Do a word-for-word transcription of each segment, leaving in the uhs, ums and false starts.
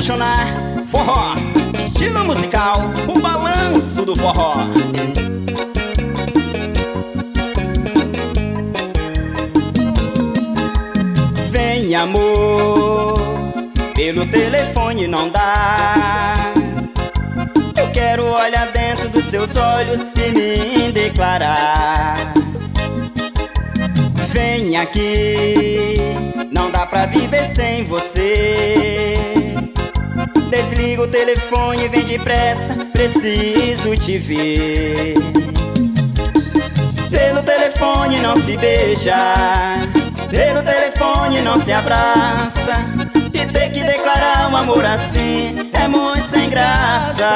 apaixonar. Forró, estilo musical, o balanço do forró. Vem, amor, pelo telefone não dá. Eu quero olhar dentro dos teus olhos e me declarar. Vem aqui, não dá pra viver sem você. Desliga o telefone, vem depressa, preciso te ver. Pelo telefone não se beija, pelo telefone não se abraça. E ter que declarar um amor assim é muito sem graça.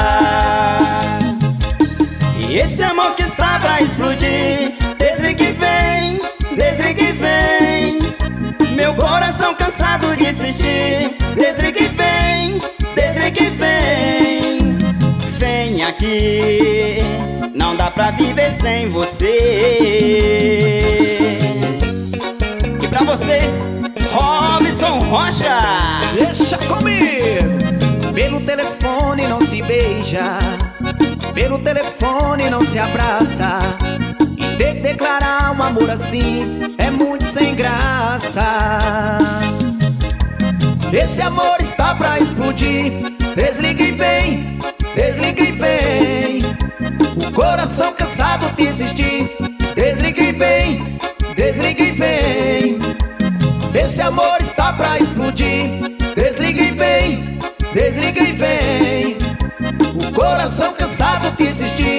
E esse amor que está pra explodir, desliga e vem, desliga e vem. Meu coração cansado de insistir, desliga e vem, desliga e vem. Vem aqui, não dá pra viver sem você. E pra vocês, Robson Rocha. Deixa comigo. Pelo telefone não se beija, pelo telefone não se abraça. E ter que declarar um amor assim é muito sem graça. Esse amor está pra explodir, desliga e vem, desliga e vem. O coração cansado de insistir, desliga e vem, desliga e vem. Esse amor está pra explodir, desliga e vem, desliga e vem. O coração cansado de insistir,